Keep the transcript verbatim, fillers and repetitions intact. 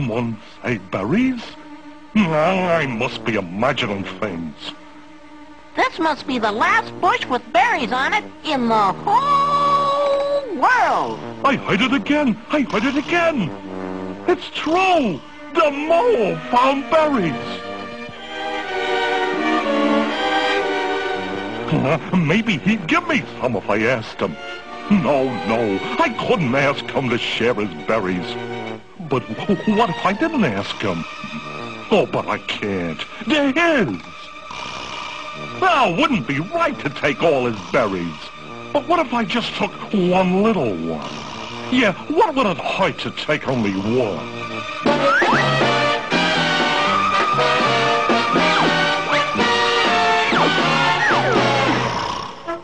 someone say berries? I must be imagining things. This must be the last bush with berries on it in the whole world. I heard it again. I heard it again. It's true. The mole found berries. Uh, maybe he'd give me some if I asked him. No, no, I couldn't ask him to share his berries. But what if I didn't ask him? Oh, but I can't. They're his. Now, it wouldn't be right to take all his berries. But what if I just took one little one? Yeah, what would it hurt to take only one?